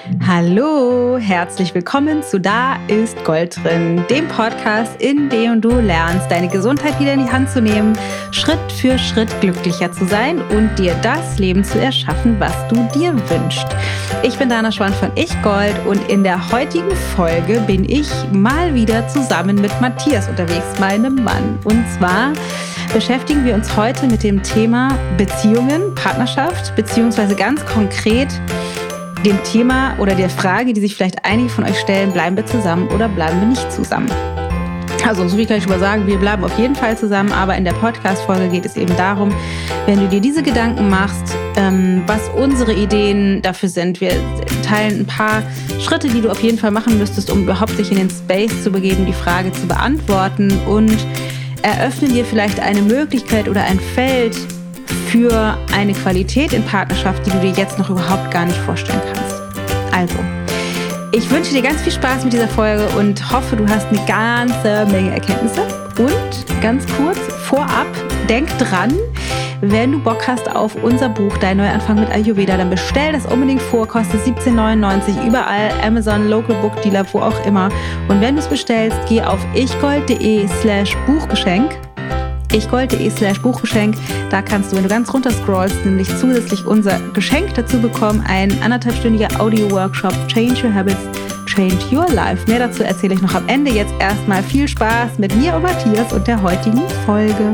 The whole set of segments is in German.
Hallo, herzlich willkommen zu Da ist Gold drin, dem Podcast, in dem du lernst, deine Gesundheit wieder in die Hand zu nehmen, Schritt für Schritt glücklicher zu sein und dir das Leben zu erschaffen, was du dir wünschst. Ich bin Dana Schwand von Ich Gold und in der heutigen Folge bin ich mal wieder zusammen mit Matthias unterwegs, meinem Mann. Und zwar beschäftigen wir uns heute mit dem Thema Beziehungen, Partnerschaft, beziehungsweise ganz konkret dem Thema oder der Frage, die sich vielleicht einige von euch stellen, bleiben wir zusammen oder bleiben wir nicht zusammen? Also so viel kann ich schon mal sagen, wir bleiben auf jeden Fall zusammen, aber in der Podcast-Folge geht es eben darum, wenn du dir diese Gedanken machst, was unsere Ideen dafür sind. Wir teilen ein paar Schritte, die du auf jeden Fall machen müsstest, um überhaupt dich in den Space zu begeben, die Frage zu beantworten und eröffnen dir vielleicht eine Möglichkeit oder ein Feld für eine Qualität in Partnerschaft, die du dir jetzt noch überhaupt gar nicht vorstellen kannst. Also, ich wünsche dir ganz viel Spaß mit dieser Folge und hoffe, du hast eine ganze Menge Erkenntnisse. Und ganz kurz vorab, denk dran, wenn du Bock hast auf unser Buch Dein Neuanfang mit Ayurveda, dann bestell das unbedingt vor, kostet 17,99, überall, Amazon, Local Book Dealer, wo auch immer. Und wenn du es bestellst, geh auf ichgold.de/Buchgeschenk. ichgold.de/Buchgeschenk. Da kannst du, wenn du ganz runter scrollst, nämlich zusätzlich unser Geschenk dazu bekommen, ein 1,5-stündiger Audio-Workshop Change Your Habits, Change Your Life. Mehr dazu erzähle ich noch am Ende. Jetzt erstmal viel Spaß mit mir und Matthias und der heutigen Folge.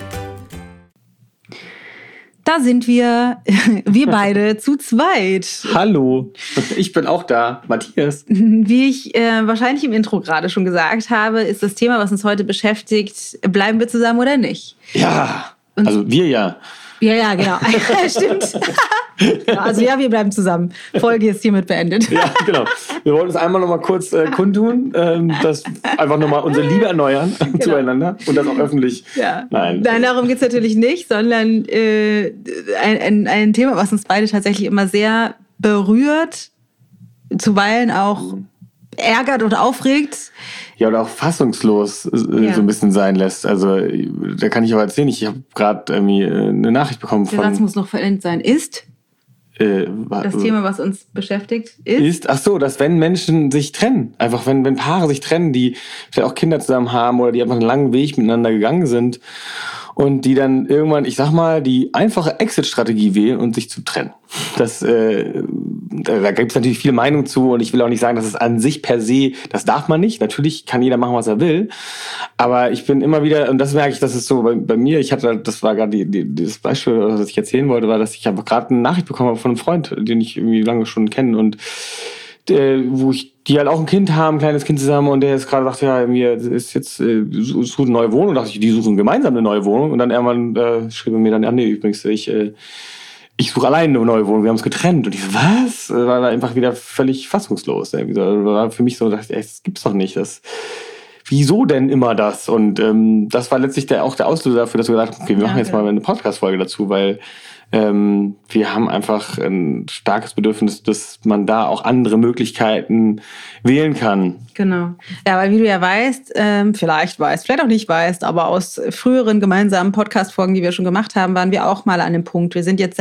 Da sind wir beide zu zweit. Hallo, ich bin auch da, Matthias. Wie ich wahrscheinlich im Intro gerade schon gesagt habe, ist das Thema, was uns heute beschäftigt, bleiben wir zusammen oder nicht? Ja, also wir ja. Ja, genau. Stimmt. Also ja, wir bleiben zusammen. Folge ist hiermit beendet. Ja, genau. Wir wollten es einmal noch mal kurz kundtun, dass einfach nochmal unsere Liebe erneuern zueinander und das auch öffentlich. Ja. Nein, darum geht es natürlich nicht, sondern ein Thema, was uns beide tatsächlich immer sehr berührt, zuweilen auch ärgert und aufregt. Ja, oder auch fassungslos so ein bisschen sein lässt. Also da kann ich aber erzählen, ich habe gerade irgendwie eine Nachricht bekommen von... Der Satz muss noch vollendet sein. Das Thema, was uns beschäftigt, ist... Ach so, dass wenn Menschen sich trennen, einfach wenn Paare sich trennen, die vielleicht auch Kinder zusammen haben oder die einfach einen langen Weg miteinander gegangen sind und die dann irgendwann, ich sag mal, die einfache Exit-Strategie wählen und sich zu trennen. Da gibt es natürlich viele Meinungen zu und ich will auch nicht sagen, dass es an sich per se, das darf man nicht. Natürlich kann jeder machen, was er will. Aber ich bin immer wieder, und das merke ich, das ist so bei mir, das war gerade das Beispiel, was ich erzählen wollte, war, dass ich einfach gerade eine Nachricht bekommen habe von einem Freund, den ich irgendwie lange schon kenne und die halt auch ein Kind haben, ein kleines Kind zusammen und der jetzt gerade sagt, ja, mir ist jetzt sucht eine neue Wohnung. Und dachte ich, die suchen gemeinsam eine neue Wohnung und dann irgendwann schrieb er mir dann, nee, übrigens, ich suche alleine eine neue Wohnung, wir haben uns getrennt. Und ich so, was? War einfach wieder völlig fassungslos. War für mich so, dachte ich, das gibt's doch nicht. Wieso denn immer das? Und das war letztlich auch der Auslöser dafür, dass wir gesagt haben, okay, wir machen jetzt mal eine Podcast-Folge dazu, weil wir haben einfach ein starkes Bedürfnis, dass man da auch andere Möglichkeiten wählen kann. Genau. Ja, weil wie du ja weißt, vielleicht auch nicht weißt, aber aus früheren gemeinsamen Podcast-Folgen, die wir schon gemacht haben, waren wir auch mal an dem Punkt. Wir sind jetzt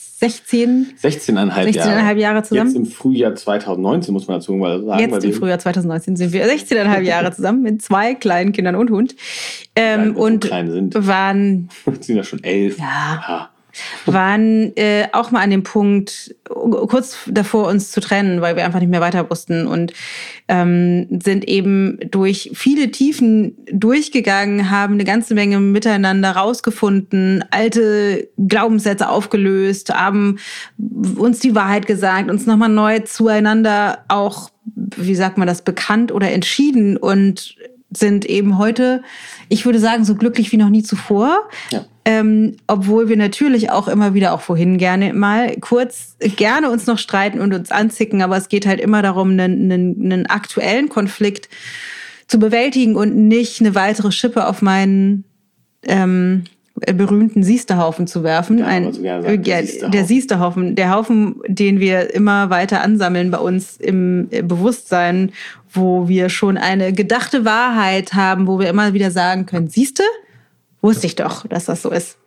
16,5 Jahre zusammen. Jetzt im Frühjahr 2019, muss man dazu mal sagen. Jetzt im Frühjahr 2019 sind wir 16,5 Jahre zusammen mit 2 kleinen Kindern und Hund. Und so klein sind. Waren... sind ja schon 11. Ja. Waren auch mal an dem Punkt, kurz davor uns zu trennen, weil wir einfach nicht mehr weiter wussten und sind eben durch viele Tiefen durchgegangen, haben eine ganze Menge miteinander rausgefunden, alte Glaubenssätze aufgelöst, haben uns die Wahrheit gesagt, uns nochmal neu zueinander auch, wie sagt man das, bekannt oder entschieden und sind eben heute, ich würde sagen, so glücklich wie noch nie zuvor. Ja. Obwohl wir natürlich auch immer wieder, auch vorhin gerne uns noch streiten und uns anzicken, aber es geht halt immer darum, einen aktuellen Konflikt zu bewältigen und nicht eine weitere Schippe auf meinen berühmten Siesterhaufen zu werfen. Der Siesterhaufen, der Haufen, den wir immer weiter ansammeln bei uns im Bewusstsein, wo wir schon eine gedachte Wahrheit haben, wo wir immer wieder sagen können, siehste? Wusste ich doch, dass das so ist.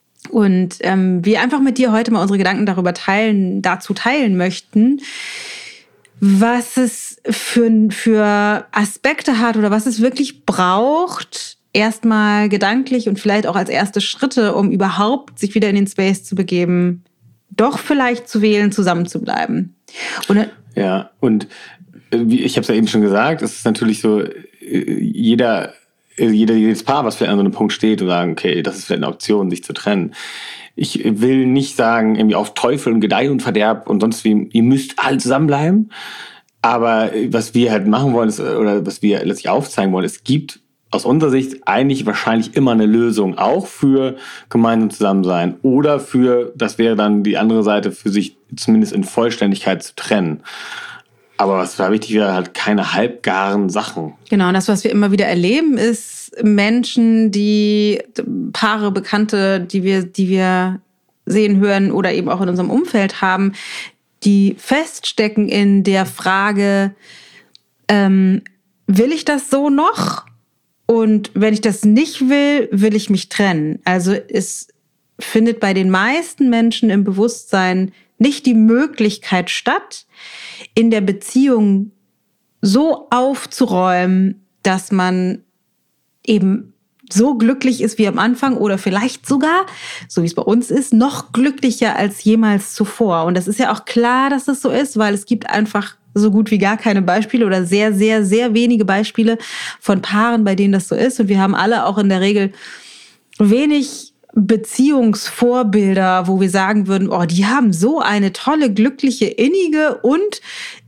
Und wir einfach mit dir heute mal unsere Gedanken dazu teilen möchten, was es für Aspekte hat oder was es wirklich braucht, erstmal gedanklich und vielleicht auch als erste Schritte, um überhaupt sich wieder in den Space zu begeben, doch vielleicht zu wählen, zusammen zu bleiben. Ja, und ich habe es ja eben schon gesagt, es ist natürlich so, jedes Paar, was vielleicht an so einem Punkt steht und sagen, okay, das ist vielleicht eine Option, sich zu trennen. Ich will nicht sagen, irgendwie auf Teufel und Gedeih und Verderb und sonst wie, ihr müsst alle zusammenbleiben. Aber was wir halt machen wollen, ist, oder was wir letztlich aufzeigen wollen, es gibt aus unserer Sicht eigentlich wahrscheinlich immer eine Lösung, auch für gemeinsam Zusammensein oder für, das wäre dann die andere Seite, für sich zumindest in Vollständigkeit zu trennen. Aber was da wichtig wäre, halt keine halbgaren Sachen. Genau, und das, was wir immer wieder erleben, ist Menschen, Paare, Bekannte, die wir sehen, hören oder eben auch in unserem Umfeld haben, die feststecken in der Frage, will ich das so noch? Und wenn ich das nicht will, will ich mich trennen. Also es findet bei den meisten Menschen im Bewusstsein nicht die Möglichkeit statt, in der Beziehung so aufzuräumen, dass man eben so glücklich ist wie am Anfang oder vielleicht sogar, so wie es bei uns ist, noch glücklicher als jemals zuvor. Und das ist ja auch klar, dass das so ist, weil es gibt einfach so gut wie gar keine Beispiele oder sehr, sehr, sehr wenige Beispiele von Paaren, bei denen das so ist. Und wir haben alle auch in der Regel wenig Beziehungsvorbilder, wo wir sagen würden, oh, die haben so eine tolle, glückliche, innige und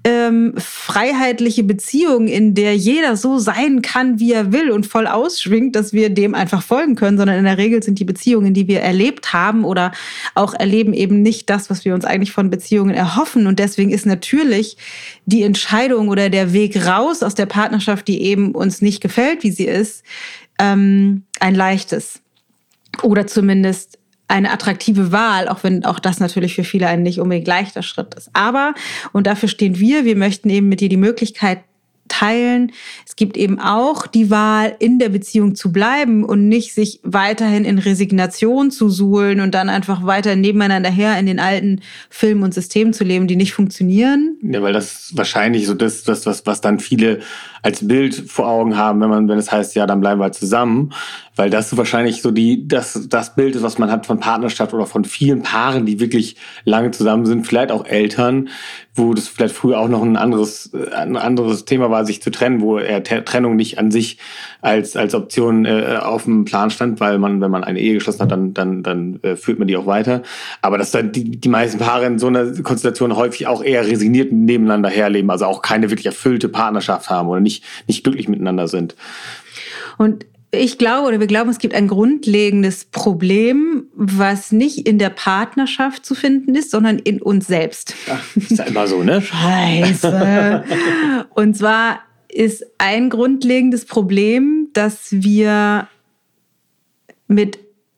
freiheitliche Beziehung, in der jeder so sein kann, wie er will und voll ausschwingt, dass wir dem einfach folgen können, sondern in der Regel sind die Beziehungen, die wir erlebt haben oder auch erleben, eben nicht das, was wir uns eigentlich von Beziehungen erhoffen. Und deswegen ist natürlich die Entscheidung oder der Weg raus aus der Partnerschaft, die eben uns nicht gefällt, wie sie ist, ein leichtes. Oder zumindest eine attraktive Wahl, auch wenn auch das natürlich für viele ein nicht unbedingt leichter Schritt ist. Aber, und dafür stehen wir möchten eben mit dir die Möglichkeit teilen, es gibt eben auch die Wahl, in der Beziehung zu bleiben und nicht sich weiterhin in Resignation zu suhlen und dann einfach weiter nebeneinander her in den alten Filmen und Systemen zu leben, die nicht funktionieren. Ja, weil das wahrscheinlich so das was dann viele als Bild vor Augen haben, wenn es heißt, ja, dann bleiben wir zusammen, weil das wahrscheinlich so das Bild ist, was man hat von Partnerschaft oder von vielen Paaren, die wirklich lange zusammen sind, vielleicht auch Eltern, wo das vielleicht früher auch noch ein anderes Thema war, sich zu trennen, wo Trennung nicht an sich als Option auf dem Plan stand, weil wenn man eine Ehe geschlossen hat, dann führt man die auch weiter. Aber dass dann die meisten Paare in so einer Konstellation häufig auch eher resigniert nebeneinander herleben, also auch keine wirklich erfüllte Partnerschaft haben oder nicht glücklich miteinander sind. Und wir glauben, es gibt ein grundlegendes Problem, was nicht in der Partnerschaft zu finden ist, sondern in uns selbst. Ach, ist ja immer so, ne? Scheiße. Und zwar ist ein grundlegendes Problem, dass wir wenn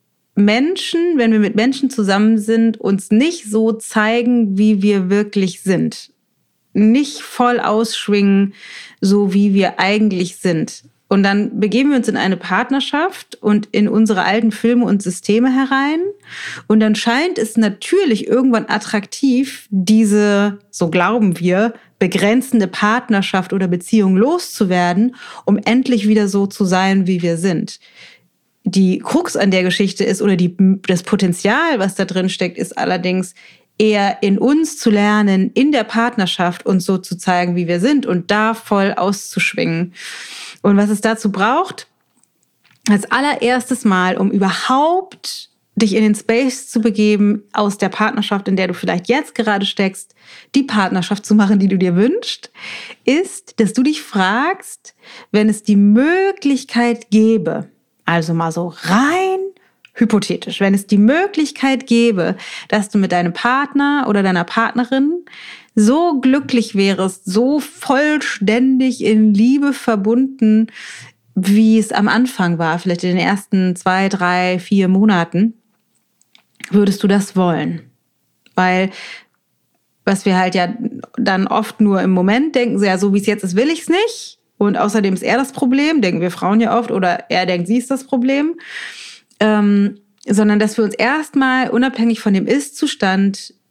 wir mit Menschen zusammen sind, uns nicht so zeigen, wie wir wirklich sind. Nicht voll ausschwingen, so wie wir eigentlich sind. Und dann begeben wir uns in eine Partnerschaft und in unsere alten Filme und Systeme herein. Und dann scheint es natürlich irgendwann attraktiv, diese, so glauben wir, begrenzende Partnerschaft oder Beziehung loszuwerden, um endlich wieder so zu sein, wie wir sind. Die Krux an der Geschichte ist, oder das Potenzial, was da drin steckt, ist allerdings eher in uns zu lernen, in der Partnerschaft uns so zu zeigen, wie wir sind und da voll auszuschwingen. Und was es dazu braucht, als allererstes Mal, um überhaupt dich in den Space zu begeben, aus der Partnerschaft, in der du vielleicht jetzt gerade steckst, die Partnerschaft zu machen, die du dir wünschst, ist, dass du dich fragst, wenn es die Möglichkeit gäbe, also mal so rein hypothetisch, wenn es die Möglichkeit gäbe, dass du mit deinem Partner oder deiner Partnerin so glücklich wärst, so vollständig in Liebe verbunden, wie es am Anfang war, vielleicht in den ersten 2, 3, 4 Monaten, würdest du das wollen? Weil was wir halt ja dann oft nur im Moment denken, so wie es jetzt ist, will ich es nicht. Und außerdem ist er das Problem, denken wir Frauen ja oft, oder er denkt, sie ist das Problem. Sondern dass wir uns erstmal unabhängig von dem Ist-Zustand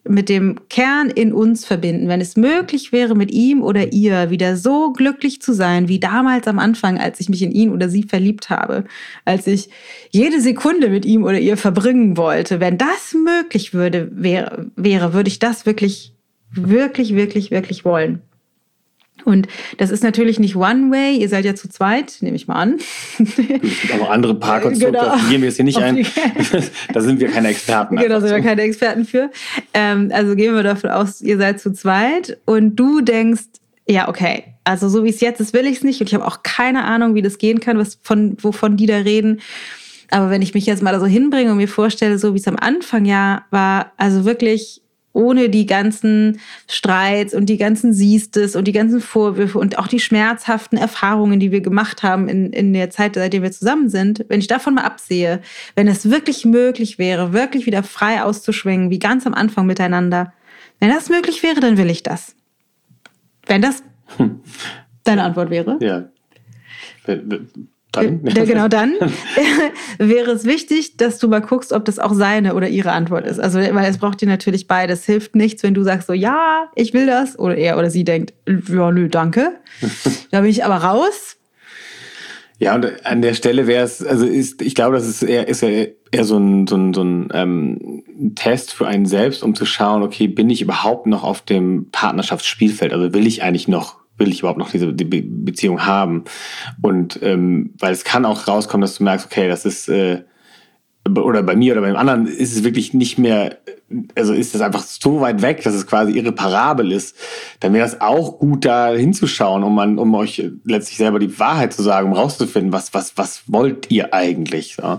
mit dem Kern in uns verbinden, wenn es möglich wäre, mit ihm oder ihr wieder so glücklich zu sein, wie damals am Anfang, als ich mich in ihn oder sie verliebt habe, als ich jede Sekunde mit ihm oder ihr verbringen wollte, wenn das möglich wäre, würde ich das wirklich, wirklich, wirklich, wirklich wollen. Und das ist natürlich nicht One-Way, ihr seid ja zu zweit, nehme ich mal an. Es gibt auch andere Paarkonstrukte, genau. Da gehen wir jetzt hier nicht ein. Da sind wir keine Experten. Genau, sind wir keine Experten für. Also gehen wir davon aus, ihr seid zu zweit und du denkst, ja, okay, also so wie es jetzt ist, will ich es nicht und ich habe auch keine Ahnung, wie das gehen kann, wovon die da reden. Aber wenn ich mich jetzt mal da so hinbringe und mir vorstelle, so wie es am Anfang ja war, also wirklich ohne die ganzen Streits und die ganzen Siehstes und die ganzen Vorwürfe und auch die schmerzhaften Erfahrungen, die wir gemacht haben in der Zeit, seitdem wir zusammen sind, wenn ich davon mal absehe, wenn es wirklich möglich wäre, wirklich wieder frei auszuschwingen, wie ganz am Anfang miteinander, wenn das möglich wäre, dann will ich das. Wenn das deine Antwort wäre? Ja. Dann wäre es wichtig, dass du mal guckst, ob das auch seine oder ihre Antwort ist. Also, weil es braucht dir natürlich beides. Hilft nichts, wenn du sagst so, ja, ich will das. Oder er oder sie denkt, ja, nö, danke. Da bin ich aber raus. Ja, und an der Stelle wäre es, also ich glaube, das ist eher so ein Test für einen selbst, um zu schauen, okay, bin ich überhaupt noch auf dem Partnerschaftsspielfeld? Also will ich überhaupt noch diese Beziehung haben? Und weil es kann auch rauskommen, dass du merkst, okay, das ist oder bei mir oder beim anderen ist es wirklich nicht mehr, also ist das einfach so weit weg, dass es quasi irreparabel ist, dann wäre das auch gut, da hinzuschauen, um euch letztlich selber die Wahrheit zu sagen, um rauszufinden, was wollt ihr eigentlich? So.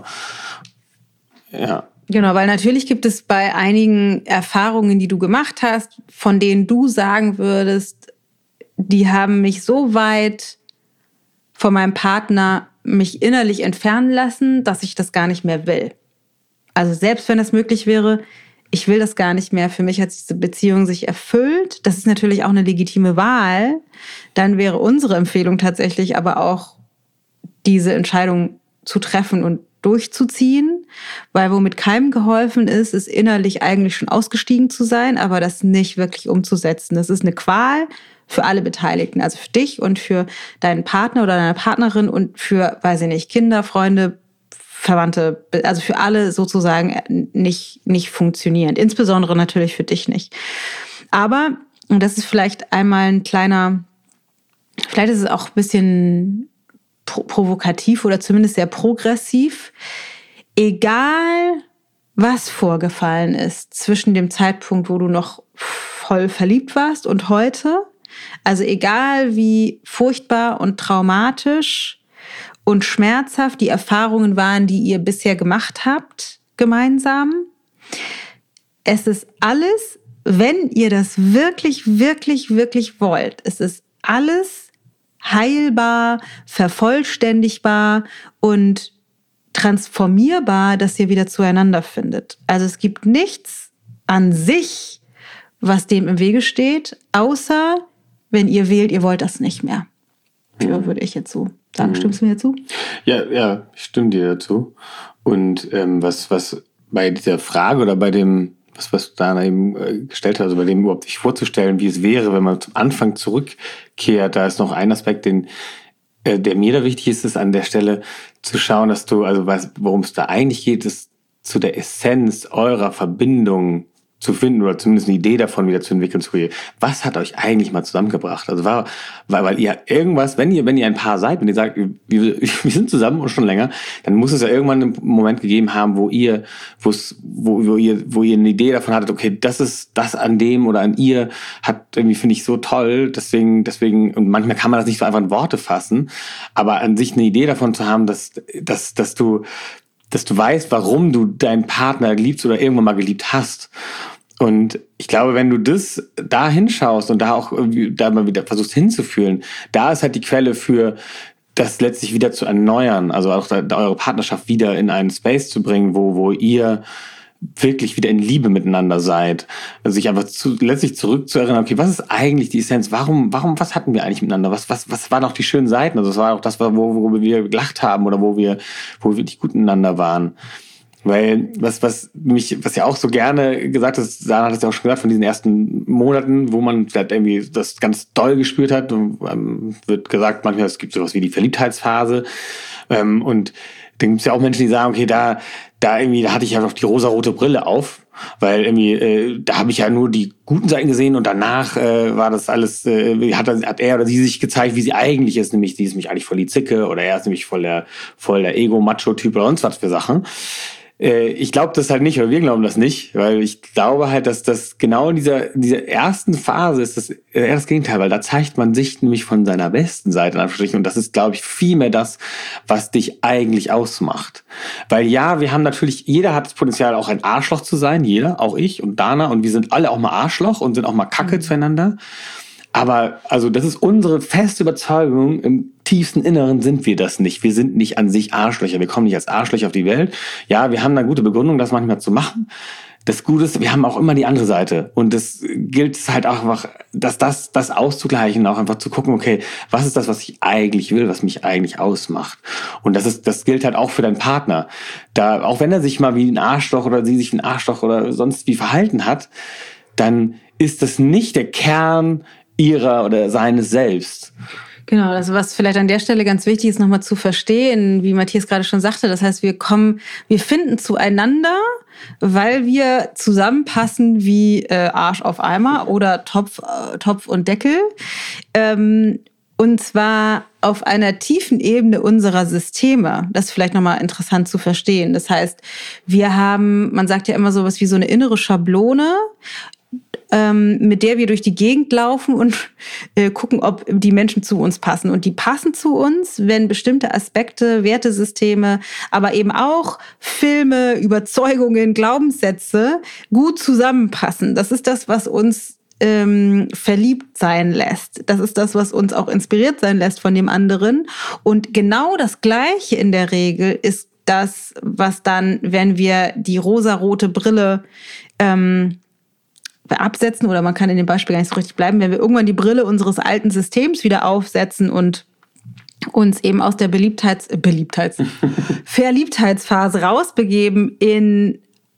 Ja. Genau, weil natürlich gibt es bei einigen Erfahrungen, die du gemacht hast, von denen du sagen würdest, die haben mich so weit von meinem Partner mich innerlich entfernen lassen, dass ich das gar nicht mehr will. Also selbst wenn das möglich wäre, ich will das gar nicht mehr. Für mich hat diese Beziehung sich erfüllt. Das ist natürlich auch eine legitime Wahl. Dann wäre unsere Empfehlung tatsächlich aber auch, diese Entscheidung zu treffen und durchzuziehen, weil womit keinem geholfen ist, ist innerlich eigentlich schon ausgestiegen zu sein, aber das nicht wirklich umzusetzen. Das ist eine Qual für alle Beteiligten, also für dich und für deinen Partner oder deine Partnerin und für, weiß ich nicht, Kinder, Freunde, Verwandte, also für alle sozusagen nicht funktionierend. Insbesondere natürlich für dich nicht. Aber, und das ist vielleicht einmal ein kleiner, vielleicht ist es auch ein bisschen provokativ oder zumindest sehr progressiv. Egal, was vorgefallen ist zwischen dem Zeitpunkt, wo du noch voll verliebt warst und heute, also egal wie furchtbar und traumatisch und schmerzhaft die Erfahrungen waren, die ihr bisher gemacht habt, gemeinsam, es ist alles, wenn ihr das wirklich, wirklich, wirklich wollt, es ist alles heilbar, vervollständigbar und transformierbar, dass ihr wieder zueinander findet. Also es gibt nichts an sich, was dem im Wege steht, außer wenn ihr wählt, ihr wollt das nicht mehr. Ja, würde ich jetzt so sagen. Stimmst du mir dazu? Ja, ich stimme dir dazu. Und was bei dieser Frage oder bei dem, was Dana eben gestellt hat, also bei dem überhaupt sich vorzustellen, wie es wäre, wenn man zum Anfang zurückkehrt, da ist noch ein Aspekt, der mir da wichtig ist an der Stelle zu schauen, dass du, also worum es da eigentlich geht, ist zu der Essenz eurer Verbindung zu finden oder zumindest eine Idee davon wieder zu entwickeln. Was hat euch eigentlich mal zusammengebracht? Also weil ihr irgendwas, wenn ihr ein Paar seid, wenn ihr sagt, wir sind zusammen und schon länger, dann muss es ja irgendwann einen Moment gegeben haben, wo ihr eine Idee davon hattet, okay, das ist das an dem oder an ihr hat irgendwie, finde ich, so toll, deswegen, und manchmal kann man das nicht so einfach in Worte fassen, aber an sich eine Idee davon zu haben, dass du weißt, warum du deinen Partner liebst oder irgendwann mal geliebt hast. Und ich glaube, wenn du das da hinschaust und da auch irgendwie da mal wieder versuchst hinzufühlen, da ist halt die Quelle für das letztlich wieder zu erneuern, also auch eure Partnerschaft wieder in einen Space zu bringen, wo ihr wirklich wieder in Liebe miteinander seid. Also sich einfach letztlich zurückzuerinnern, okay, was ist eigentlich die Essenz? Was hatten wir eigentlich miteinander? Was waren auch die schönen Seiten? Also es war auch das, worüber wir gelacht haben oder wo wir wirklich gut miteinander waren. Weil was ja auch so gerne gesagt ist, Sarah hat es ja auch schon gesagt, von diesen ersten Monaten, wo man vielleicht irgendwie das ganz doll gespürt hat, wird gesagt, manchmal es gibt sowas wie die Verliebtheitsphase. Und dann gibt es ja auch Menschen, die sagen, okay, da hatte ich ja noch die rosarote Brille auf, weil irgendwie da habe ich ja nur die guten Seiten gesehen und danach war das alles, hat er oder sie sich gezeigt, wie sie eigentlich ist, nämlich die ist nämlich eigentlich voll die Zicke oder er ist nämlich voll der Ego-Macho-Typ oder sonst was für Sachen. Ich glaube das halt nicht, oder wir glauben das nicht, weil ich glaube halt, dass das genau in dieser ersten Phase ist das eher das Gegenteil, weil da zeigt man sich nämlich von seiner besten Seite in Anführungsstrichen und das ist, glaube ich, viel mehr das, was dich eigentlich ausmacht. Weil ja, wir haben natürlich, jeder hat das Potenzial, auch ein Arschloch zu sein, jeder, auch ich und Dana und wir sind alle auch mal Arschloch und sind auch mal Kacke zueinander. Aber also das ist unsere feste Überzeugung, im tiefsten Inneren sind wir das nicht. Wir sind nicht an sich Arschlöcher. Wir kommen nicht als Arschlöcher auf die Welt. Ja, wir haben eine gute Begründung, das manchmal zu machen. Das Gute ist, wir haben auch immer die andere Seite. Und das gilt halt auch einfach, das auszugleichen, auch einfach zu gucken, okay, was ist das, was ich eigentlich will, was mich eigentlich ausmacht? Und das gilt halt auch für deinen Partner. Da, auch wenn er sich mal wie ein Arschloch oder sie sich wie ein Arschloch oder sonst wie verhalten hat, dann ist das nicht der Kern ihrer oder seines Selbst. Genau, also was vielleicht an der Stelle ganz wichtig ist, nochmal zu verstehen, wie Matthias gerade schon sagte, das heißt, wir finden zueinander, weil wir zusammenpassen wie Arsch auf Eimer oder Topf und Deckel. Und zwar auf einer tiefen Ebene unserer Systeme. Das ist vielleicht nochmal interessant zu verstehen. Das heißt, man sagt ja immer sowas wie so eine innere Schablone, mit der wir durch die Gegend laufen und gucken, ob die Menschen zu uns passen. Und die passen zu uns, wenn bestimmte Aspekte, Wertesysteme, aber eben auch Filme, Überzeugungen, Glaubenssätze gut zusammenpassen. Das ist das, was uns verliebt sein lässt. Das ist das, was uns auch inspiriert sein lässt von dem anderen. Und genau das Gleiche in der Regel ist das, was dann, wenn wir die rosarote Brille absetzen, oder man kann in dem Beispiel gar nicht so richtig bleiben, wenn wir irgendwann die Brille unseres alten Systems wieder aufsetzen und uns eben aus der Verliebtheitsphase rausbegeben in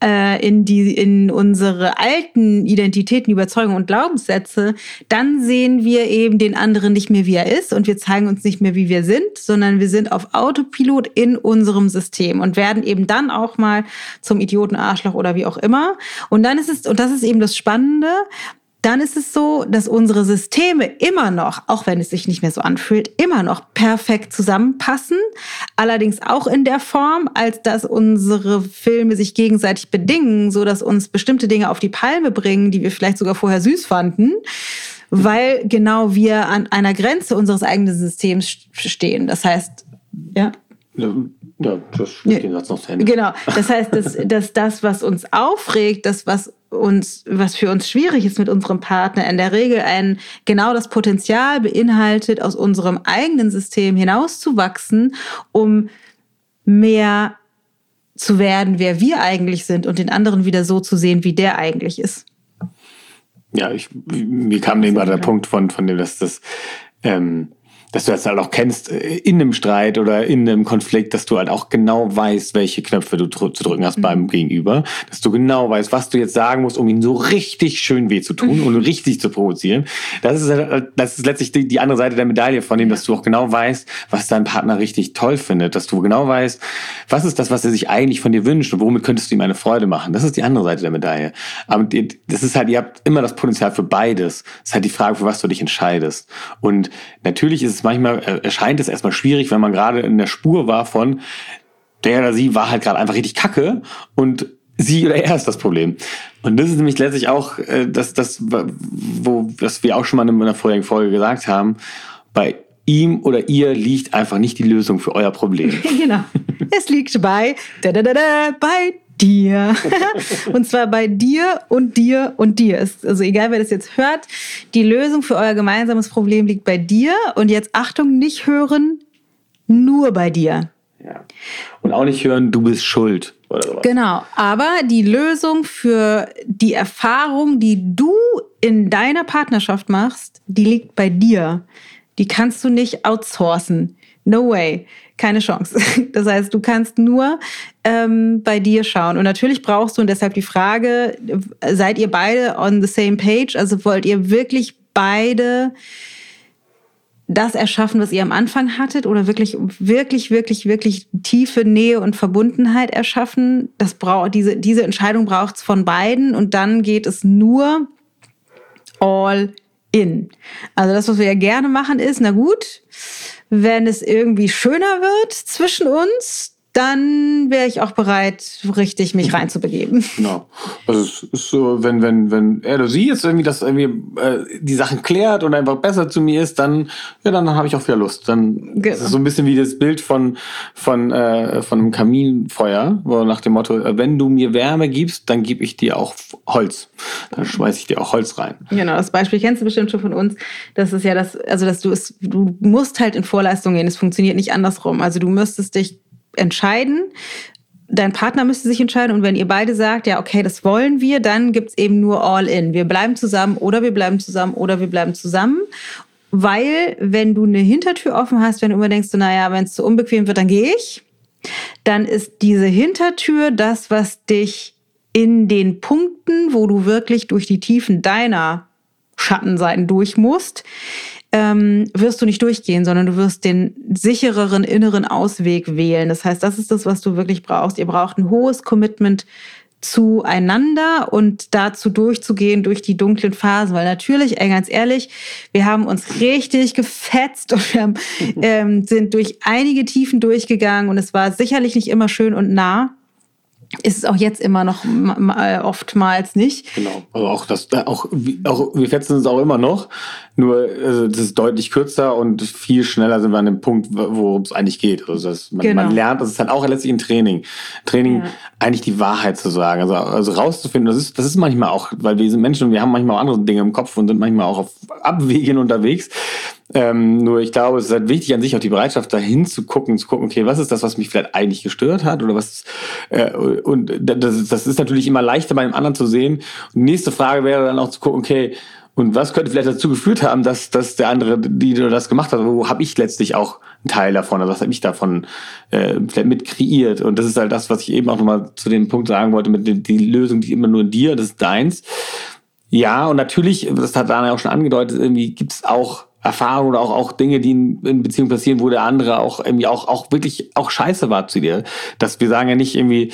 unsere alten Identitäten, Überzeugungen und Glaubenssätze, dann sehen wir eben den anderen nicht mehr, wie er ist, und wir zeigen uns nicht mehr, wie wir sind, sondern wir sind auf Autopilot in unserem System und werden eben dann auch mal zum Idioten, Arschloch oder wie auch immer. Und dann ist es, und das ist eben das Spannende, dann ist es so, dass unsere Systeme immer noch, auch wenn es sich nicht mehr so anfühlt, immer noch perfekt zusammenpassen. Allerdings auch in der Form, als dass unsere Filme sich gegenseitig bedingen, so dass uns bestimmte Dinge auf die Palme bringen, die wir vielleicht sogar vorher süß fanden, weil genau wir an einer Grenze unseres eigenen Systems stehen. Das heißt, ja. Ja, das spricht den Satz noch zu Ende. Genau. Das heißt, dass das, was uns aufregt, was für uns schwierig ist mit unserem Partner, in der Regel genau das Potenzial beinhaltet, aus unserem eigenen System hinauszuwachsen, um mehr zu werden, wer wir eigentlich sind und den anderen wieder so zu sehen, wie der eigentlich ist. Ja, mir kam eben gerade der Punkt von dem, dass du das halt auch kennst in einem Streit oder in einem Konflikt, dass du halt auch genau weißt, welche Knöpfe du zu drücken hast beim Gegenüber, dass du genau weißt, was du jetzt sagen musst, um ihn so richtig schön weh zu tun und richtig zu provozieren. Das ist letztlich die andere Seite der Medaille von dem, dass du auch genau weißt, was dein Partner richtig toll findet, dass du genau weißt, was ist das, was er sich eigentlich von dir wünscht und womit könntest du ihm eine Freude machen. Das ist die andere Seite der Medaille. Aber das ist halt, ihr habt immer das Potenzial für beides. Das ist halt die Frage, für was du dich entscheidest. Und natürlich ist es manchmal erscheint es erstmal schwierig, wenn man gerade in der Spur war von der oder sie war halt gerade einfach richtig kacke und sie oder er ist das Problem. Und das ist nämlich letztlich auch was wir auch schon mal in einer vorherigen Folge gesagt haben, bei ihm oder ihr liegt einfach nicht die Lösung für euer Problem. Genau. Es liegt bei dir. Und zwar bei dir und dir und dir. Also egal, wer das jetzt hört, die Lösung für euer gemeinsames Problem liegt bei dir. Und jetzt Achtung, nicht hören, nur bei dir. Ja. Und auch nicht hören, du bist schuld oder sowas. Genau, aber die Lösung für die Erfahrung, die du in deiner Partnerschaft machst, die liegt bei dir. die kannst du nicht outsourcen. No way. Keine Chance. Das heißt, du kannst nur bei dir schauen. Und natürlich brauchst du, und deshalb die Frage, seid ihr beide on the same page? Also wollt ihr wirklich beide das erschaffen, was ihr am Anfang hattet, oder wirklich tiefe Nähe und Verbundenheit erschaffen? Diese Entscheidung braucht es von beiden, und dann geht es nur all in. Also das, was wir ja gerne machen, ist, na gut, wenn es irgendwie schöner wird zwischen uns, dann wäre ich auch bereit, richtig mich reinzubegeben. Genau. Also es ist so, wenn er oder sie jetzt irgendwie die Sachen klärt und einfach besser zu mir ist, dann habe ich auch wieder Lust. Dann ist es so ein bisschen wie das Bild von einem Kaminfeuer, wo nach dem Motto, wenn du mir Wärme gibst, dann gebe ich dir auch Holz. Dann schmeiße ich dir auch Holz rein. Genau, das Beispiel kennst du bestimmt schon von uns. Das ist ja du musst halt in Vorleistung gehen. Es funktioniert nicht andersrum. Also du müsstest dich entscheiden, dein Partner müsste sich entscheiden, und wenn ihr beide sagt, ja, okay, das wollen wir, dann gibt's eben nur all in. Wir bleiben zusammen oder wir bleiben zusammen oder wir bleiben zusammen, weil wenn du eine Hintertür offen hast, wenn du immer denkst, naja, wenn es zu unbequem wird, dann gehe ich, dann ist diese Hintertür das, was dich in den Punkten, wo du wirklich durch die Tiefen deiner Schattenseiten durch musst, wirst du nicht durchgehen, sondern du wirst den sichereren inneren Ausweg wählen. Das heißt, das ist das, was du wirklich brauchst. Ihr braucht ein hohes Commitment zueinander und dazu durchzugehen durch die dunklen Phasen. Weil natürlich, ganz ehrlich, wir haben uns richtig gefetzt und wir sind durch einige Tiefen durchgegangen, und es war sicherlich nicht immer schön und nah. Ist es auch jetzt immer noch oftmals nicht. Genau. Also wir fetzen uns auch immer noch. Nur das ist deutlich kürzer und viel schneller sind wir an dem Punkt, worum es eigentlich geht. Also man lernt, das ist halt auch letztlich ein Training. Eigentlich die Wahrheit zu sagen. Also rauszufinden, das ist manchmal auch, weil wir sind Menschen und wir haben manchmal auch andere Dinge im Kopf und sind manchmal auch auf Abwegen unterwegs. Nur ich glaube, es ist halt wichtig an sich auch die Bereitschaft, dahin zu gucken, okay, was ist das, was mich vielleicht eigentlich gestört hat, oder was, und das ist natürlich immer leichter bei dem anderen zu sehen. Und die nächste Frage wäre dann auch zu gucken, okay, und was könnte vielleicht dazu geführt haben, dass der andere, die das gemacht hat, wo habe ich letztlich auch einen Teil davon, also was habe ich davon vielleicht mit kreiert? Und das ist halt das, was ich eben auch nochmal zu dem Punkt sagen wollte, mit die Lösung, die immer nur dir, das ist deins. Ja, und natürlich, das hat Dana auch schon angedeutet, irgendwie gibt's auch Erfahrungen oder auch Dinge, die in Beziehungen passieren, wo der andere auch irgendwie auch wirklich auch scheiße war zu dir. Dass wir sagen ja nicht irgendwie,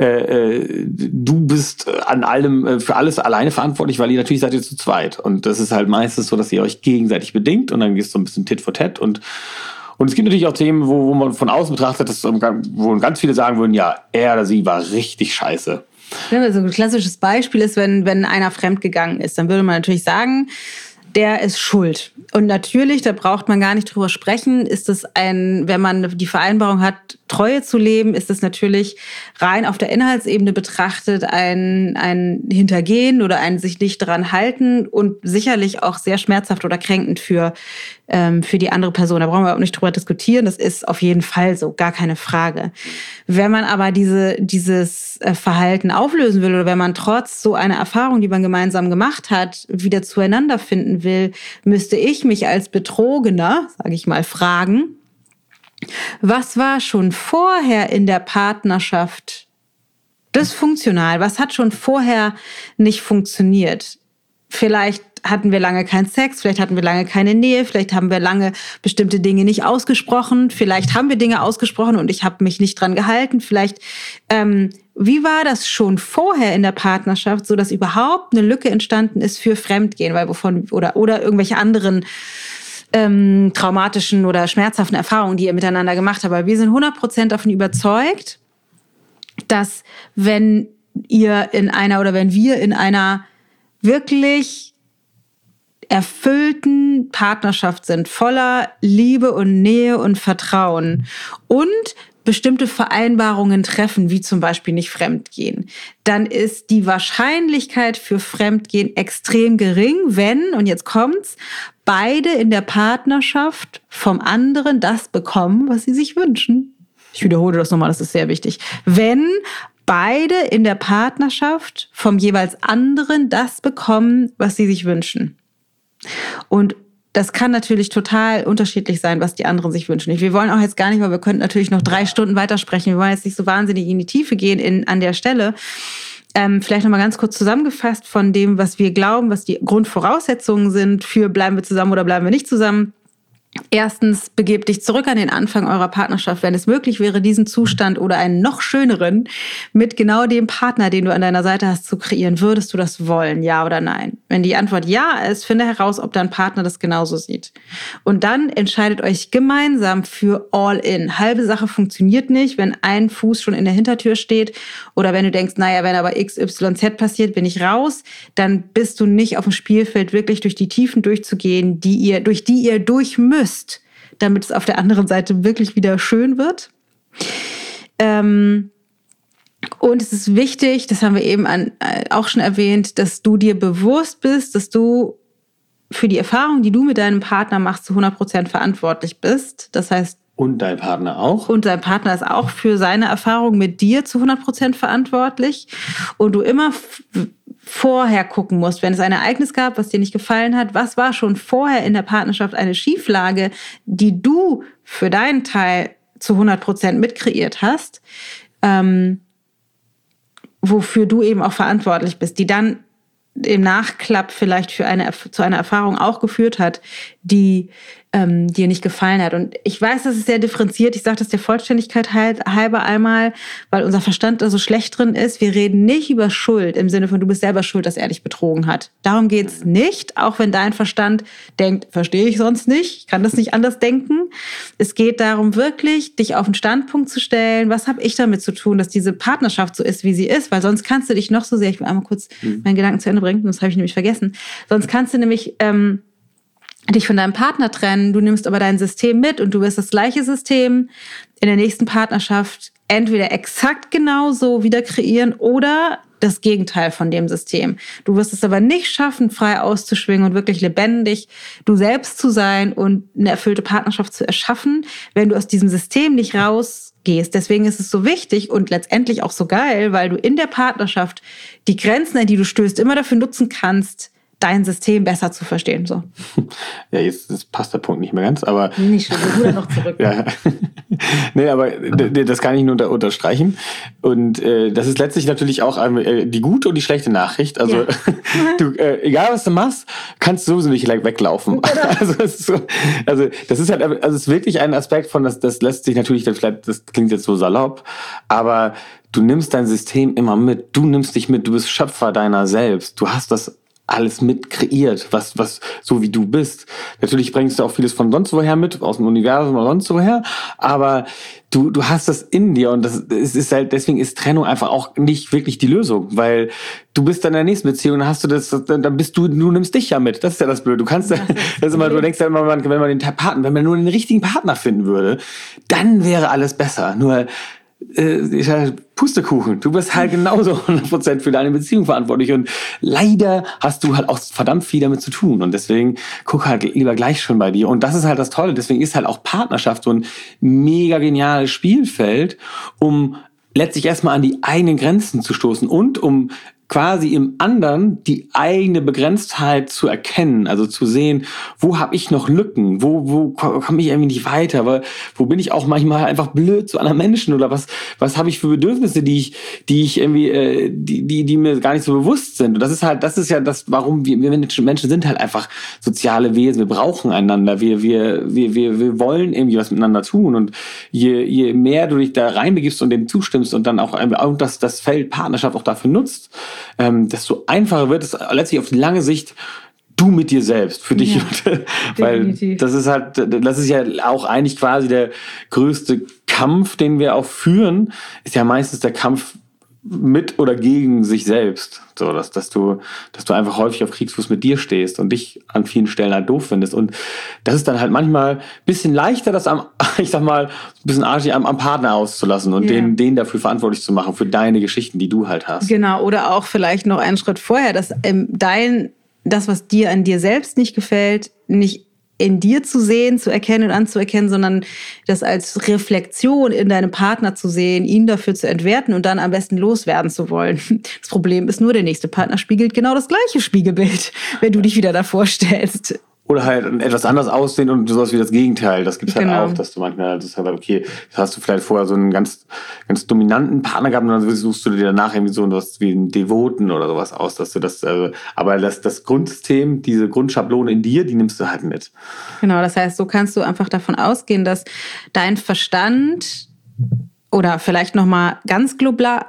du bist an allem, für alles alleine verantwortlich, weil ihr natürlich seid ihr zu zweit. Und das ist halt meistens so, dass ihr euch gegenseitig bedingt, und dann geht es so ein bisschen Tit for Tat. Und es gibt natürlich auch Themen, wo man von außen betrachtet, wo ganz viele sagen würden, ja, er oder sie war richtig scheiße. Ja, also ein klassisches Beispiel ist, wenn einer fremdgegangen ist, dann würde man natürlich sagen, der ist schuld. Und natürlich, da braucht man gar nicht drüber sprechen, ist es wenn man die Vereinbarung hat, Treue zu leben, ist es natürlich rein auf der Inhaltsebene betrachtet ein Hintergehen oder ein sich nicht dran halten und sicherlich auch sehr schmerzhaft oder kränkend für die andere Person. Da brauchen wir auch nicht drüber diskutieren. Das ist auf jeden Fall so, gar keine Frage. Wenn man aber dieses Verhalten auflösen will, oder wenn man trotz so einer Erfahrung, die man gemeinsam gemacht hat, wieder zueinander finden will, müsste ich mich als Betrogener, sage ich mal, fragen, was war schon vorher in der Partnerschaft dysfunktional? Was hat schon vorher nicht funktioniert? Vielleicht hatten wir lange keinen Sex, vielleicht hatten wir lange keine Nähe, vielleicht haben wir lange bestimmte Dinge nicht ausgesprochen, vielleicht haben wir Dinge ausgesprochen und ich habe mich nicht dran gehalten, vielleicht, wie war das schon vorher in der Partnerschaft, so dass überhaupt eine Lücke entstanden ist für Fremdgehen, oder irgendwelche anderen traumatischen oder schmerzhaften Erfahrungen, die ihr miteinander gemacht habt. Aber wir sind 100% davon überzeugt, dass wenn wir in einer wirklich erfüllten Partnerschaft sind, voller Liebe und Nähe und Vertrauen und bestimmte Vereinbarungen treffen, wie zum Beispiel nicht Fremdgehen, dann ist die Wahrscheinlichkeit für Fremdgehen extrem gering, wenn, und jetzt kommt's, beide in der Partnerschaft vom anderen das bekommen, was sie sich wünschen. Ich wiederhole das nochmal, das ist sehr wichtig. Wenn beide in der Partnerschaft vom jeweils anderen das bekommen, was sie sich wünschen. Und das kann natürlich total unterschiedlich sein, was die anderen sich wünschen. Wir wollen auch jetzt gar nicht, weil wir könnten natürlich noch 3 Stunden weitersprechen. Wir wollen jetzt nicht so wahnsinnig in die Tiefe gehen an der Stelle. Vielleicht nochmal ganz kurz zusammengefasst von dem, was wir glauben, was die Grundvoraussetzungen sind für bleiben wir zusammen oder bleiben wir nicht zusammen. Erstens, begebt dich zurück an den Anfang eurer Partnerschaft, wenn es möglich wäre, diesen Zustand oder einen noch schöneren mit genau dem Partner, den du an deiner Seite hast, zu kreieren. Würdest du das wollen, ja oder nein? Wenn die Antwort ja ist, finde heraus, ob dein Partner das genauso sieht. Und dann entscheidet euch gemeinsam für All-In. Halbe Sache funktioniert nicht, wenn ein Fuß schon in der Hintertür steht oder wenn du denkst, naja, wenn aber XYZ passiert, bin ich raus, dann bist du nicht auf dem Spielfeld, wirklich durch die Tiefen durchzugehen, durch die ihr durch müsst, damit es auf der anderen Seite wirklich wieder schön wird. Und es ist wichtig, das haben wir eben auch schon erwähnt, dass du dir bewusst bist, dass du für die Erfahrung, die du mit deinem Partner machst, zu 100% verantwortlich bist. Das heißt, und dein Partner auch? Und dein Partner ist auch für seine Erfahrung mit dir zu 100% verantwortlich. Und du immer vorher gucken musst, wenn es ein Ereignis gab, was dir nicht gefallen hat, was war schon vorher in der Partnerschaft eine Schieflage, die du für deinen Teil zu 100% mitkreiert hast, wofür du eben auch verantwortlich bist, die dann im Nachklapp vielleicht zu einer Erfahrung auch geführt hat, die dir nicht gefallen hat. Und ich weiß, das ist sehr differenziert. Ich sage das der Vollständigkeit halber einmal, weil unser Verstand da so schlecht drin ist. Wir reden nicht über Schuld im Sinne von, du bist selber schuld, dass er dich betrogen hat. Darum geht's nicht, auch wenn dein Verstand denkt, verstehe ich sonst nicht, ich kann das nicht anders denken. Es geht darum, wirklich dich auf den Standpunkt zu stellen, was habe ich damit zu tun, dass diese Partnerschaft so ist, wie sie ist, weil sonst kannst du dich noch so sehr, ich will einmal kurz meinen Gedanken zu Ende bringen, das habe ich nämlich vergessen, sonst kannst du nämlich dich von deinem Partner trennen, du nimmst aber dein System mit und du wirst das gleiche System in der nächsten Partnerschaft entweder exakt genauso wieder kreieren oder das Gegenteil von dem System. Du wirst es aber nicht schaffen, frei auszuschwingen und wirklich lebendig du selbst zu sein und eine erfüllte Partnerschaft zu erschaffen, wenn du aus diesem System nicht rausgehst. Deswegen ist es so wichtig und letztendlich auch so geil, weil du in der Partnerschaft die Grenzen, an die du stößt, immer dafür nutzen kannst, dein System besser zu verstehen. So. Ja, jetzt passt der Punkt nicht mehr ganz, aber... Nicht schon, wir rudern noch zurück. Ja. Nee, aber das kann ich nur unterstreichen. Und das ist letztlich natürlich auch die gute und die schlechte Nachricht. Also, du, egal was du machst, kannst du sowieso nicht weglaufen. Also, das ist halt, also es ist wirklich ein Aspekt von, das lässt sich natürlich, das klingt jetzt so salopp, aber du nimmst dein System immer mit. Du nimmst dich mit, du bist Schöpfer deiner selbst. Du hast das alles mit kreiert, was so wie du bist. Natürlich bringst du auch vieles von sonst woher mit, aus dem Universum oder sonst woher, aber du hast das in dir und das ist halt, deswegen ist Trennung einfach auch nicht wirklich die Lösung, weil du bist dann in der nächsten Beziehung, dann hast du das, dann bist du nimmst dich ja mit. Das ist ja das Blöde. Du kannst, das ist immer, du denkst ja immer, wenn man nur den richtigen Partner finden würde, dann wäre alles besser. Nur Pustekuchen. Du bist halt genauso 100% für deine Beziehung verantwortlich und leider hast du halt auch verdammt viel damit zu tun und deswegen guck halt lieber gleich schon bei dir und das ist halt das Tolle. Deswegen ist halt auch Partnerschaft so ein mega geniales Spielfeld, um letztlich erstmal an die eigenen Grenzen zu stoßen und um quasi im anderen die eigene Begrenztheit zu erkennen, also zu sehen, wo habe ich noch Lücken, wo komme ich irgendwie nicht weiter, wo bin ich auch manchmal einfach blöd zu anderen Menschen oder was habe ich für Bedürfnisse, die ich irgendwie, die mir gar nicht so bewusst sind. Und das ist ja das, warum wir Menschen sind halt einfach soziale Wesen, wir brauchen einander, wir wollen irgendwie was miteinander tun und je mehr du dich da reinbegibst und dem zustimmst und dann auch das Feld Partnerschaft auch dafür nutzt, desto einfacher wird es letztlich auf die lange Sicht du mit dir selbst, für dich. Ja, weil das ist ja auch eigentlich quasi der größte Kampf, den wir auch führen, ist ja meistens der Kampf mit oder gegen sich selbst. So, dass du einfach häufig auf Kriegsfuß mit dir stehst und dich an vielen Stellen halt doof findest. Und das ist dann halt manchmal ein bisschen leichter, das ein bisschen arschig am Partner auszulassen und den dafür verantwortlich zu machen, für deine Geschichten, die du halt hast. Genau, oder auch vielleicht noch einen Schritt vorher, dass das, was dir an dir selbst nicht gefällt, nicht in dir zu sehen, zu erkennen und anzuerkennen, sondern das als Reflexion in deinem Partner zu sehen, ihn dafür zu entwerten und dann am besten loswerden zu wollen. Das Problem ist nur, der nächste Partner spiegelt genau das gleiche Spiegelbild, wenn du dich wieder davor stellst. oder halt etwas anders aussehen und sowas wie das Gegenteil. Das gibt's halt auch, dass du manchmal, das ist halt okay, das hast du vielleicht vorher so einen ganz, ganz dominanten Partner gehabt und dann suchst du dir danach irgendwie so was wie einen Devoten oder sowas aus, dass du das, aber das Grundsystem, diese Grundschablone in dir, die nimmst du halt mit. Genau, das heißt, so kannst du einfach davon ausgehen, dass dein Verstand oder vielleicht nochmal ganz global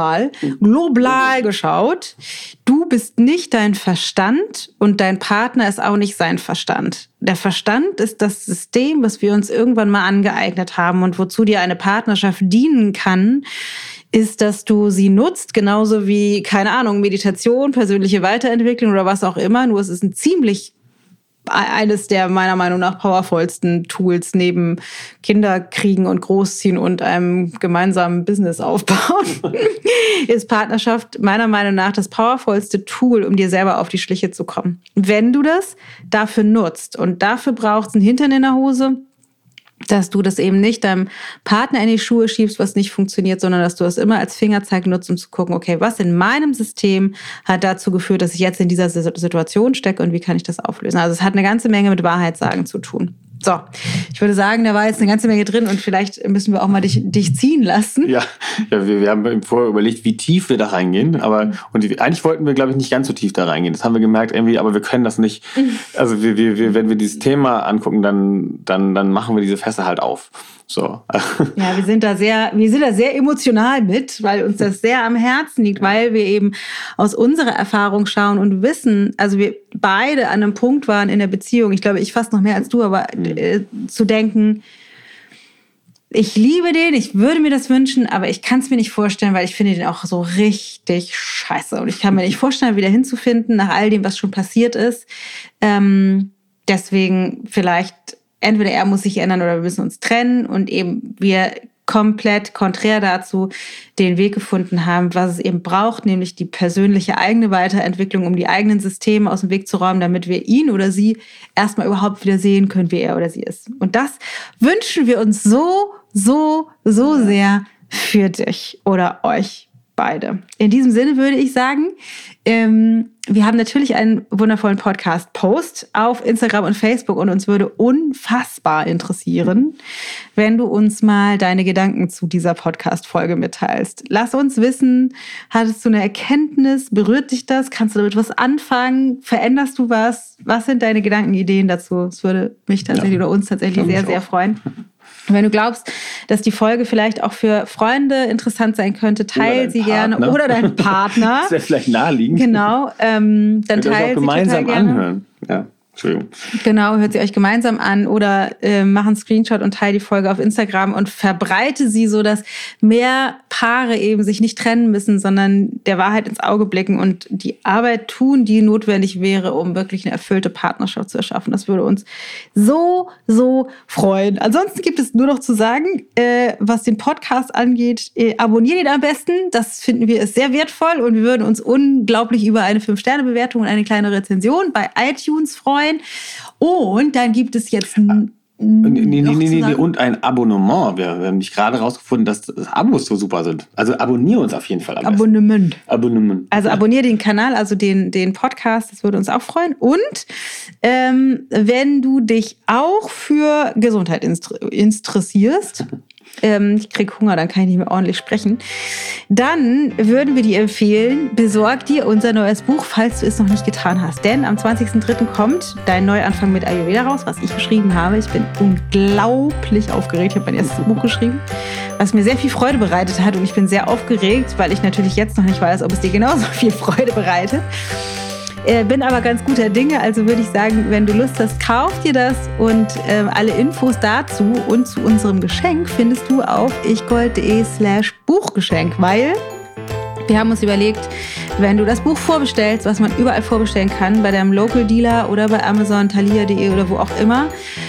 geschaut, du bist nicht dein Verstand und dein Partner ist auch nicht sein Verstand. Der Verstand ist das System, was wir uns irgendwann mal angeeignet haben und wozu dir eine Partnerschaft dienen kann, ist, dass du sie nutzt, genauso wie, keine Ahnung, Meditation, persönliche Weiterentwicklung oder was auch immer, nur es ist eines der meiner Meinung nach powervollsten Tools neben Kinderkriegen und Großziehen und einem gemeinsamen Business aufbauen, ist Partnerschaft meiner Meinung nach das powervollste Tool, um dir selber auf die Schliche zu kommen. Wenn du das dafür nutzt und dafür braucht es einen Hintern in der Hose, dass du das eben nicht deinem Partner in die Schuhe schiebst, was nicht funktioniert, sondern dass du das immer als Fingerzeig nutzt, um zu gucken, okay, was in meinem System hat dazu geführt, dass ich jetzt in dieser Situation stecke und wie kann ich das auflösen? Also es hat eine ganze Menge mit Wahrheitssagen zu tun. So, ich würde sagen, da war jetzt eine ganze Menge drin und vielleicht müssen wir auch mal dich ziehen lassen. Ja, wir haben vorher überlegt, wie tief wir da reingehen, aber eigentlich wollten wir, glaube ich, nicht ganz so tief da reingehen. Das haben wir gemerkt irgendwie, aber wir können das nicht. Also wenn wir dieses Thema angucken, dann machen wir diese Fässer halt auf. So. Ja, wir sind da sehr emotional mit, weil uns das sehr am Herzen liegt, weil wir eben aus unserer Erfahrung schauen und wissen, also wir beide an einem Punkt waren in der Beziehung, ich glaube, ich fast noch mehr als du, aber zu denken, ich liebe den, ich würde mir das wünschen, aber ich kann es mir nicht vorstellen, weil ich finde den auch so richtig scheiße und ich kann mir nicht vorstellen, wieder hinzufinden nach all dem, was schon passiert ist. Deswegen vielleicht entweder er muss sich ändern oder wir müssen uns trennen und eben wir komplett konträr dazu den Weg gefunden haben, was es eben braucht, nämlich die persönliche eigene Weiterentwicklung, um die eigenen Systeme aus dem Weg zu räumen, damit wir ihn oder sie erstmal überhaupt wieder sehen können, wie er oder sie ist. Und das wünschen wir uns so sehr für dich oder euch beide. In diesem Sinne würde ich sagen, wir haben natürlich einen wundervollen Podcast-Post auf Instagram und Facebook und uns würde unfassbar interessieren, wenn du uns mal deine Gedanken zu dieser Podcast-Folge mitteilst. Lass uns wissen, hattest du eine Erkenntnis, berührt dich das, kannst du damit was anfangen, veränderst du was? Was sind deine Gedanken, Ideen dazu? Es würde mich tatsächlich oder uns tatsächlich sehr, sehr freuen. Wenn du glaubst, dass die Folge vielleicht auch für Freunde interessant sein könnte, teil sie gerne. Oder deinen Partner. Das wäre vielleicht naheliegend. Genau. Dann teilt sie gemeinsam total gerne. Anhören. Ja. Entschuldigung. Genau, hört sie euch gemeinsam an oder mach einen Screenshot und teile die Folge auf Instagram und verbreite sie, so dass mehr Paare eben sich nicht trennen müssen, sondern der Wahrheit ins Auge blicken und die Arbeit tun, die notwendig wäre, um wirklich eine erfüllte Partnerschaft zu erschaffen. Das würde uns so freuen. Ansonsten gibt es nur noch zu sagen, was den Podcast angeht, abonniert ihn am besten. Das finden wir ist sehr wertvoll und wir würden uns unglaublich über eine 5-Sterne-Bewertung und eine kleine Rezension bei iTunes freuen. Und dann gibt es jetzt und ein Abonnement. Wir haben nämlich gerade rausgefunden, dass Abos so super sind. Also abonniere uns auf jeden Fall. Abonnement. Also ja. Abonniere den Kanal, also den Podcast, das würde uns auch freuen. Und wenn du dich auch für Gesundheit interessierst, ich krieg Hunger, dann kann ich nicht mehr ordentlich sprechen, dann würden wir dir empfehlen, besorg dir unser neues Buch, falls du es noch nicht getan hast. Denn am 20.03. kommt dein Neuanfang mit Ayurveda raus, was ich geschrieben habe. Ich bin unglaublich aufgeregt. Ich habe mein erstes Buch geschrieben, was mir sehr viel Freude bereitet hat. Und ich bin sehr aufgeregt, weil ich natürlich jetzt noch nicht weiß, ob es dir genauso viel Freude bereitet. Bin aber ganz guter Dinge, also würde ich sagen, wenn du Lust hast, kauf dir das und alle Infos dazu und zu unserem Geschenk findest du auf ichgold.de/Buchgeschenk, weil wir haben uns überlegt, wenn du das Buch vorbestellst, was man überall vorbestellen kann, bei deinem Local Dealer oder bei Amazon, Thalia.de oder wo auch immer,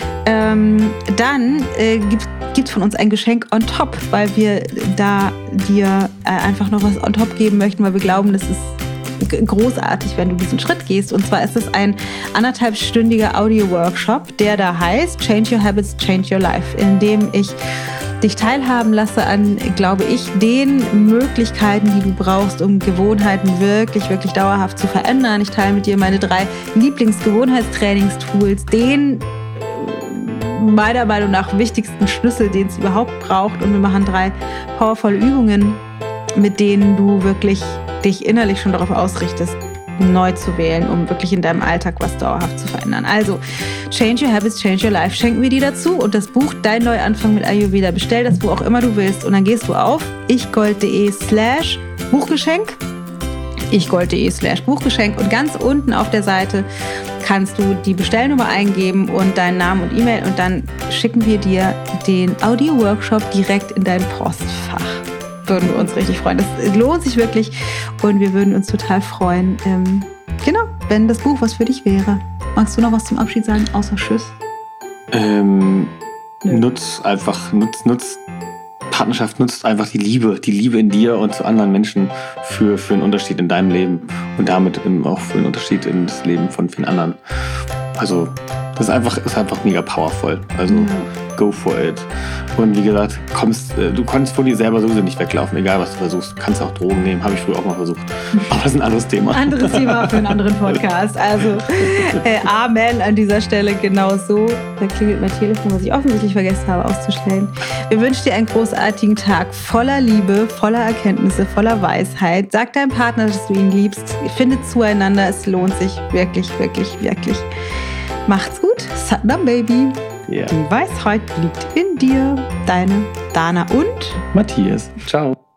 dann gibt von uns ein Geschenk on top, weil wir da dir einfach noch was on top geben möchten, weil wir glauben, das ist großartig, wenn du diesen Schritt gehst. Und zwar ist es ein 1,5-stündiger Audio-Workshop, der da heißt Change Your Habits, Change Your Life, in dem ich dich teilhaben lasse an, glaube ich, den Möglichkeiten, die du brauchst, um Gewohnheiten wirklich, wirklich dauerhaft zu verändern. Ich teile mit dir meine 3 Lieblingsgewohnheitstrainingstools, den meiner Meinung nach wichtigsten Schlüssel, den es überhaupt braucht. Und wir machen 3 powervolle Übungen, mit denen du wirklich dich innerlich schon darauf ausrichtest, neu zu wählen, um wirklich in deinem Alltag was dauerhaft zu verändern. Also, Change Your Habits, Change Your Life schenken wir dir dazu und das Buch Dein Neuanfang mit Ayurveda. Bestell das, wo auch immer du willst und dann gehst du auf ichgold.de/Buchgeschenk ichgold.de/Buchgeschenk und ganz unten auf der Seite kannst du die Bestellnummer eingeben und deinen Namen und E-Mail und dann schicken wir dir den Audio-Workshop direkt in dein Postfach. Würden wir uns richtig freuen. Das lohnt sich wirklich und wir würden uns total freuen, wenn das Buch was für dich wäre. Magst du noch was zum Abschied sagen, außer Tschüss? Partnerschaft nutzt einfach die Liebe in dir und zu anderen Menschen für einen Unterschied in deinem Leben und damit auch für einen Unterschied in das Leben von vielen anderen. Also das ist einfach mega powerful. Also go for it. Und wie gesagt, du konntest vor dir selber sowieso nicht weglaufen, egal was du versuchst. Du kannst auch Drogen nehmen, habe ich früher auch mal versucht. Aber das ist ein anderes Thema. Anderes Thema für einen anderen Podcast. Also Amen an dieser Stelle genau so. Da klingelt mein Telefon, was ich offensichtlich vergessen habe auszustellen. Wir wünschen dir einen großartigen Tag voller Liebe, voller Erkenntnisse, voller Weisheit. Sag deinem Partner, dass du ihn liebst. Findet zueinander. Es lohnt sich wirklich, wirklich, wirklich. Macht's gut. Satnam, Baby. Yeah. Die Weisheit liegt in dir. Deine Dana und Matthias. Ciao.